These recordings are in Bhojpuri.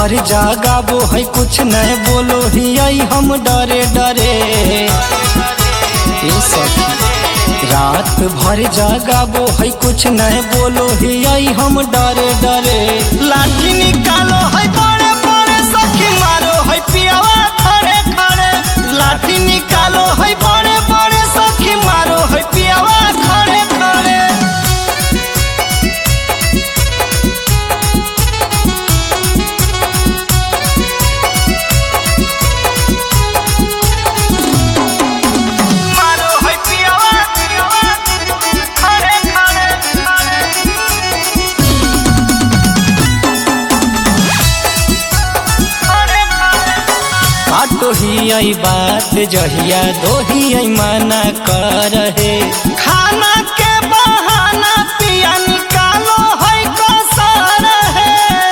भर जागाबो है कुछ नहीं बोलो ही आई हम डरे डरे। ये सखी रात भर जागाबो है कुछ नहीं बोलो ही आई हम डरे डरे। लाठी निकालो है बड़े बड़े सखी मारो है पियावा खड़े खड़े। लाठी निकालो है बड़े बड़े सखी मारो है पियावा खड़े खड़े। तो ही आई बात जहिया दो ही आई मना कर है। खाना के बहाना पिया निकालो है कसर है।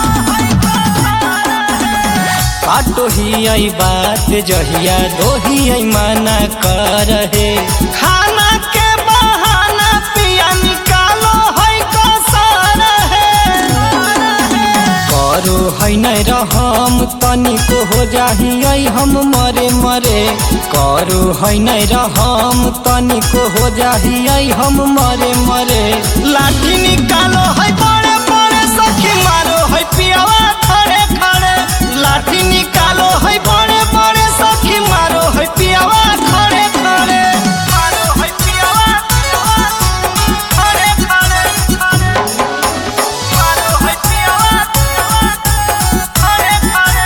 तो ही आई बात जहिया दो ही आई मना कर है। खाना के बहाना पिया निकालो है कसर है। करो है नहीं रहम तनिको हो जाही हम मरे मरे। करो है नहीं रहम तनिको हो जाही हम मरे मरे। लाठी निकालो है बड़े बड़े सखी मारो है पियावा खड़े खड़े। लाठी निकालो है बड़े बड़े सखी मारो है पियावा खड़े खड़े। मारो है पियावा खड़े खड़े। मारो है पियावा खड़े खड़े।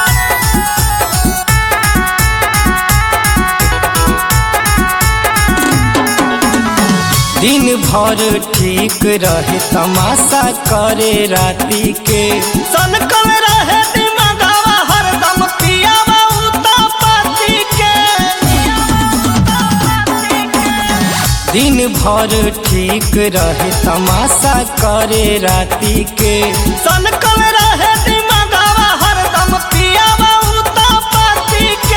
दिन भर ठीक रहे तमाशा करे राती के। सनकल रहे दिमागवा हरदम पियावा उतापती के। दिन भर ठीक रहे तमाशा करे राती के। सनकल रहे दिमागवा हरदम पियावा उतापती के।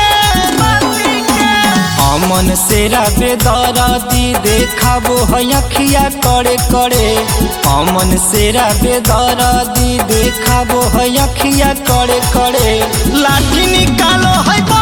अमन सेरा बेदर्दी देखाबो है अखिया करे करे। अमन सेरा बेदर्दी देखाबो है अखिया करे करे। लाठी निकालो है